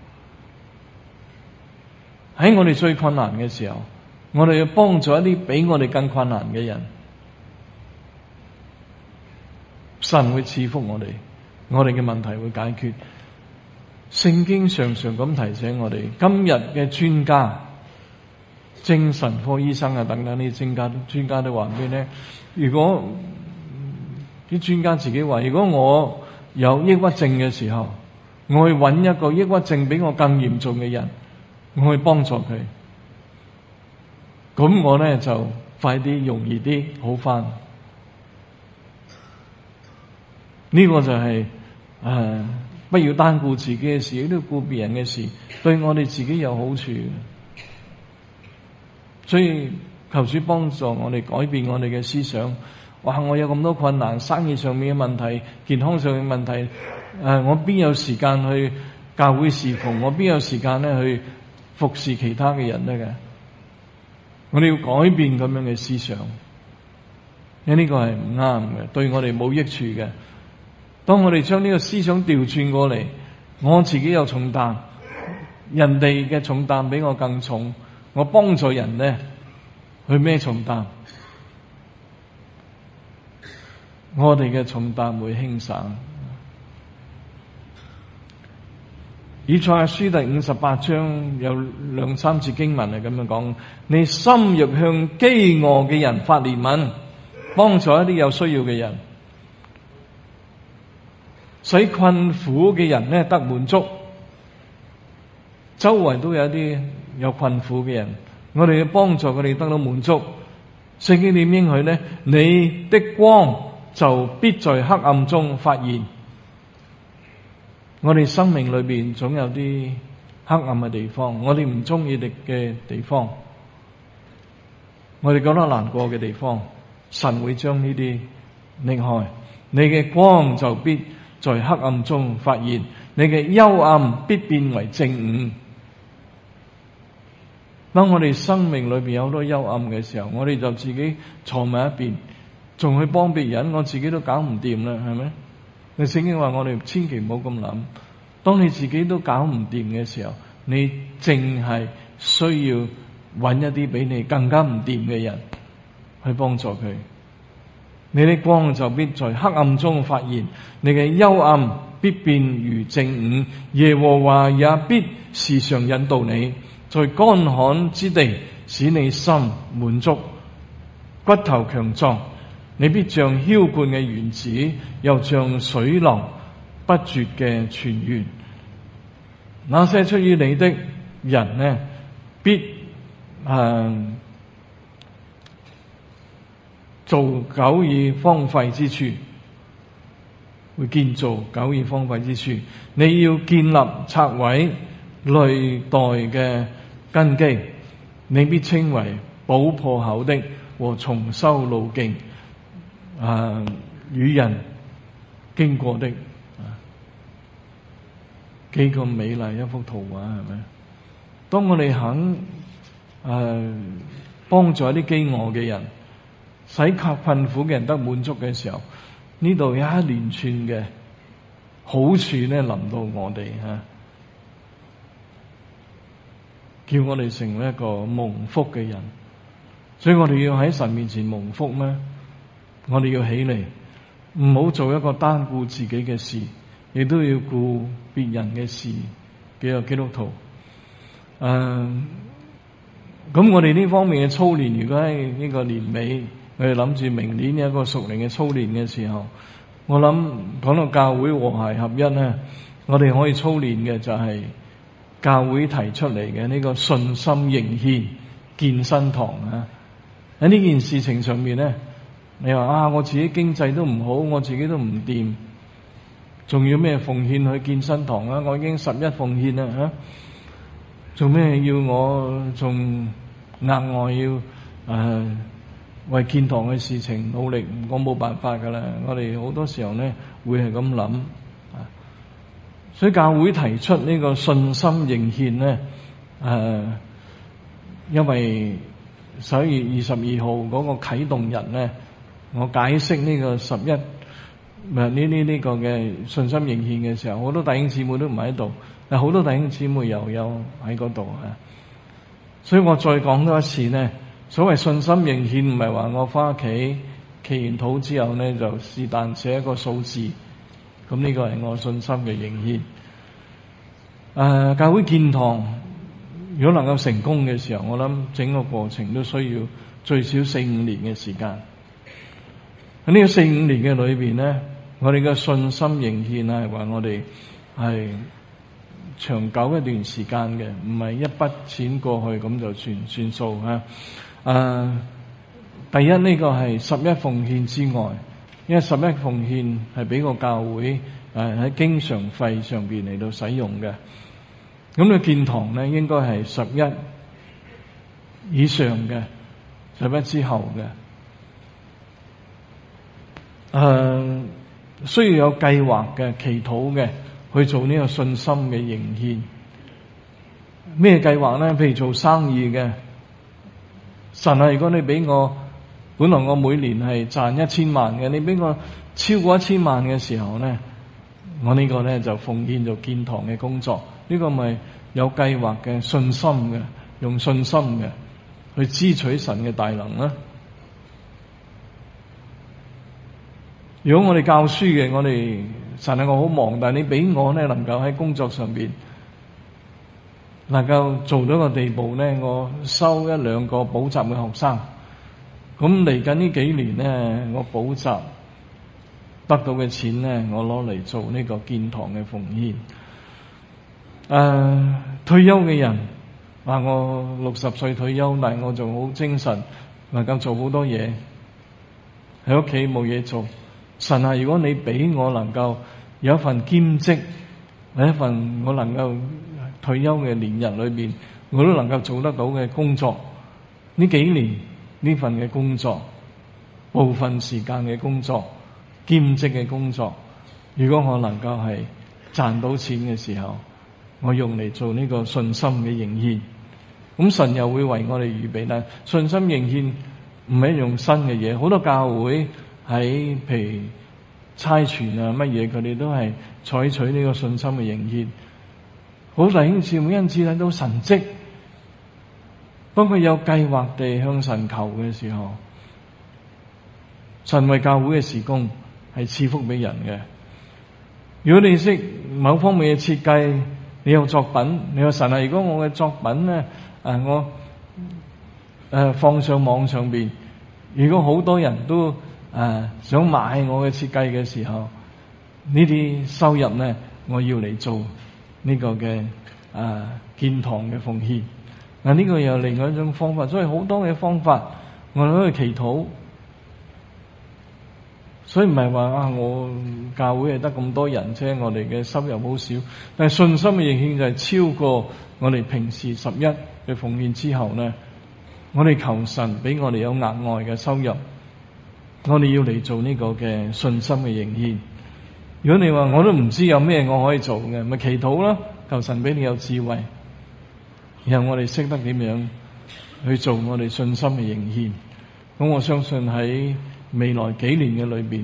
喺我哋最困難嘅時候，我哋要幫助一啲比我哋更困難嘅人，神會賜福我哋，我哋嘅問題會解決。聖經常常咁提醒我哋，今日嘅專家、精神科醫生啊等等呢啲專家，專家都話俾你聽，如果啲專家自己話，如果我有抑鬱症嘅時候，我去揾一個抑鬱症比我更嚴重嘅人，我去幫助佢，咁我咧就快啲、容易啲好返。呢、這個就係、是、誒、呃，不要單顧自己嘅事，亦都顧別人嘅事，對我哋自己有好處。所以求主幫助我哋改變我哋嘅思想。哇！我有咁多困難，生意上面嘅問題，健康上面嘅問題，誒、呃，我邊有時間去教會侍奉？我邊有時間咧去服侍其他嘅人咧嘅？我哋要改變咁樣嘅思想，因為呢個係唔啱嘅，對我哋冇益處嘅。當我哋將呢個思想調轉過嚟，我自己有重擔，人哋嘅重擔比我更重，我幫助人咧去孭重擔，我哋嘅重擔會輕省。以賽亞書第五十八章有兩三節經文係咁樣講：你心若向飢餓嘅人發憐憫，幫助一啲有需要嘅人，使困苦嘅人咧得滿足。周圍都有一啲有困苦嘅人，我哋要幫助佢哋得到滿足。聖經點應許咧？你的光就必在黑暗中發現。我哋生命裏邊總有啲黑暗嘅地方，我哋唔中意嘅嘅地方，我哋覺得難過嘅地方，神會將呢啲擰開。你嘅光就必在黑暗中發現，你嘅幽暗必變為正午。當我哋生命裏邊有好多幽暗嘅時候，我哋就自己坐埋一邊，仲去幫別人，我自己都搞唔掂啦，係咪？你聖經話我哋千祈唔好咁諗。當你自己都搞唔掂嘅時候，你淨係需要揾一啲比你更加唔掂嘅人去幫助佢。你的光就必在黑暗中發現，你嘅幽暗必變如正午。耶和華也必時常引導你，在乾旱之地使你心滿足，骨頭強壯。你必像澆灌嘅園子，又像水流不絕嘅泉源。那些出於你的人呢，必誒做久已荒廢之處，會建造久已荒廢之處。你要建立拆毀累代嘅根基，你必稱為補破口的和重修路徑。啊，與人經過的，啊，幾咁美麗一幅圖畫，係咪？當我哋肯誒幫助一啲飢餓嘅人，使靠困苦嘅人得滿足嘅時候，呢度有一連串嘅好處咧臨到我哋吓，啊，叫我哋成為一個蒙福嘅人。 所以我哋要喺神面前蒙福咩？我哋要起嚟，唔好做一個單顧自己嘅事，亦都要顧別人嘅事嘅個基督徒。誒、呃，咁我哋呢方面嘅操練，如果喺呢個年尾，我哋諗住明年有一個屬靈嘅操練嘅時候，我諗講到教會和諧合一咧，我哋可以操練嘅就係教會提出嚟嘅呢個信心迎獻建新堂啊！喺呢件事情上面咧，你話啊，我自己經濟都唔好，我自己都唔掂，仲要咩奉獻去建新堂啊？我已經十一奉獻啦吓，做咩要我仲額外要誒、呃、為建堂嘅事情努力？我冇辦法噶啦，我哋好多時候咧會係咁諗啊。所以教會提出呢個信心迎獻咧，誒、呃，因為十一月二十二號嗰個啟動日咧，我解釋呢個十一唔係呢呢呢個嘅信心迎獻嘅時候，好多弟兄姊妹都唔喺度，但好多弟兄姊妹又有喺嗰度啊。所以我再講多一次咧，所謂信心迎獻唔係話我翻屋企祈完禱之後咧，就是但寫一個數字，咁呢個係我信心嘅迎獻。誒、呃，教會建堂如果能夠成功嘅時候，我諗整個過程都需要最少四五年嘅時間。喺呢個四五年嘅裏邊咧，我哋嘅信心迎獻係話我哋係長久一段時間嘅，唔係一筆錢過去咁就算算數啊！誒，第一呢個係十一奉獻之外，因為十一奉獻係俾個教會誒喺經常費上邊嚟到使用嘅。咁你建堂咧，應該係十一以上嘅，十一之後嘅。誒、呃，需要有計劃嘅、祈禱嘅去做呢個信心嘅迎獻。咩計劃咧？譬如做生意嘅，神啊，如果你俾我，本來我每年係賺一千萬嘅，你俾我超過一千萬嘅時候咧，我呢個咧就奉獻做建堂嘅工作。呢、這個咪有計劃嘅、信心嘅，用信心嘅去支取神嘅大能啦。如果我哋教書嘅，我哋神啊，我好忙，但係你俾我咧，能夠喺工作上邊能夠做到個地步咧，我收一兩個補習嘅學生。咁嚟緊呢幾年咧，我補習得到嘅錢咧，我攞嚟做呢個建堂嘅奉獻。誒、呃，退休嘅人話我六十歲退休，但係我仲好精神，能夠做好多嘢。喺屋企冇嘢做，神啊，如果你俾我能夠有一份兼職，有一份我能夠退休嘅年日裏邊，我都能夠做得到嘅工作，呢幾年呢份嘅工作，部分時間嘅工作，兼職嘅工作，如果我能夠係賺到錢嘅時候，我用嚟做呢個信心嘅迎獻，咁神又會為我哋預備啦。信心迎獻唔係一樣新嘅嘢，好多教會喺譬如差傳啊乜嘢，佢哋都係採取呢個信心嘅迎獻。好弟兄姊妹因此睇到神蹟，當佢有計劃地向神求嘅時候，神為教會嘅事工係賜福俾人嘅。如果你識某方面嘅設計，你有作品，你話神啊，如果我嘅作品咧，誒我誒、呃、放上網上邊，如果好多人都誒、呃、想買我嘅設計嘅時候，呢啲收入咧，我要嚟做呢個嘅誒建堂嘅奉獻。嗱、啊、呢、這個又另外一種方法，所以好多嘅方法我哋都去祈禱。所以唔係話啊，我教會係得咁多人啫，我哋嘅收入好少。但係信心嘅迎獻就係超過我哋平時十一嘅奉獻之後咧，我哋求神俾我哋有額外嘅收入，我哋要嚟做呢個嘅信心嘅迎獻。如果你話我都唔知有咩我可以做嘅，咪祈禱啦，求神俾你有智慧，然後我哋識得點樣去做我哋信心嘅迎獻。咁我相信喺未來幾年嘅裏邊，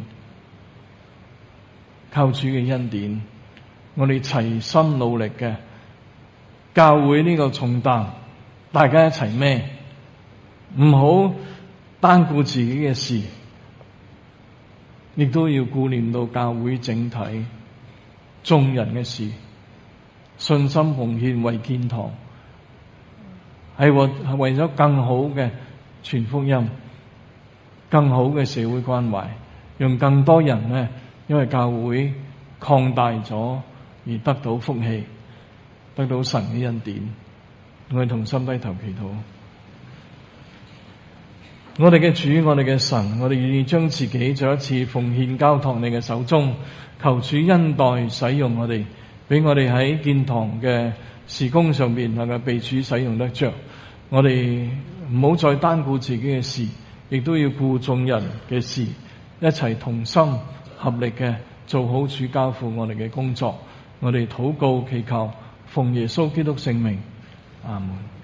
靠主嘅恩典，我哋齊心努力嘅教會呢個重擔，大家一齊孭， 唔好單顧自己嘅事，亦都要顧念到教會整體眾人嘅事。信心奉獻為建堂，係為係為咗更好嘅傳福音，更好嘅社會關懷，讓更多人呢，因為教會擴大咗而得到福氣，得到神嘅恩典。我哋同心低頭祈禱。我哋嘅主，我哋嘅神，我哋願意將自己再一次奉獻交託你嘅手中，求主恩待使用我哋，俾我哋喺建堂嘅事工上面能夠被主使用得着。我哋唔好再單顧自己嘅事，亦都要顧眾人嘅事，一齊同心合力嘅做好主交付我哋嘅工作。我哋禱告祈求，奉耶穌基督聖名，阿門。